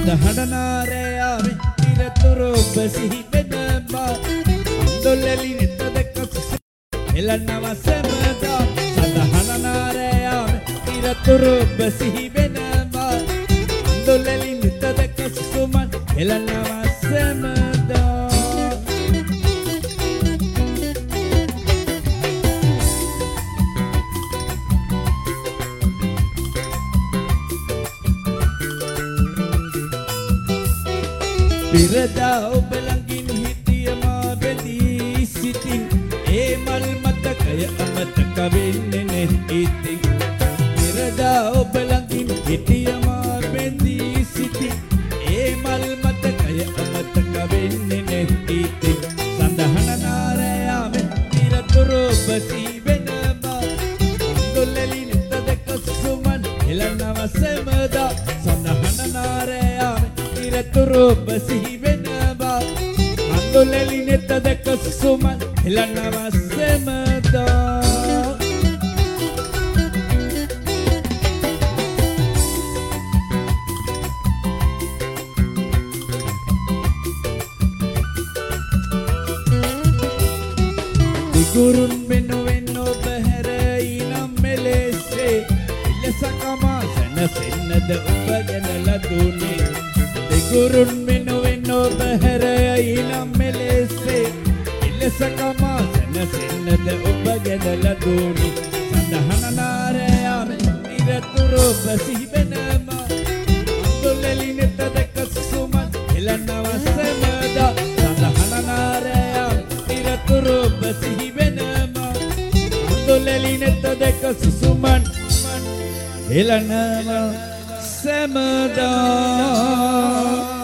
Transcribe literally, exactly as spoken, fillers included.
සඳහනනාරයාමි ඉරතුරු බසිහි වෙනවා අන්දොල්ලලි නෙත දෙක එලන්නව සමදා සඳහනනාරයාමි ඉරතුරු බසිහි වෙනවා අන්දොල්ලලි නෙත දෙක සුමන් එලන්නව සමදා පිරදා ඔබ ළඟින් හිටිය මා බැඳී සිටින් ඒ මල් මතකය අමතක වෙන්නේ නැහැ ඉතින් පිරදා ඔබ ළඟින් හිටිය මා බැඳී සිටින් ඒ මල් මතකය අමතක වෙන්නේ නැහැ ඉතින් සඳහනනාරයාමි ඉරතුරු බසී වෙනවා අන්දොල්ලලි නෙත දෙක සුමන් එළනව සමදා සඳහනනාරයාමි ඉරතුරු බසිහි වෙනවා අන්දොල්ලලි නෙත දෙක සුමන් එළනව සමදා දිගුරුන් වෙනුවෙන් ඔබ හැරයි නම් මෙලෙසේ ඉලසකමා සැනසෙන්නද ඔබ ගැන ලදුනේ දිගුරුන් වෙනුවෙන් ඔබ හැරයි නම් මෙලෙසේ ඉලසකමා සැනසෙන්නද ඔබ ගැන ලදුනේ සඳහනනාරයාමි ඉරතුරු බසිහි වෙනවා අන්දොල්ලලි නෙත දෙක සුමන් එළනව සමදා සඳහනනාරයාමි ඉරතුරු බසිහි වෙනවා අන්දොල්ලලි නෙත දෙක සුමන් එළනව සමදා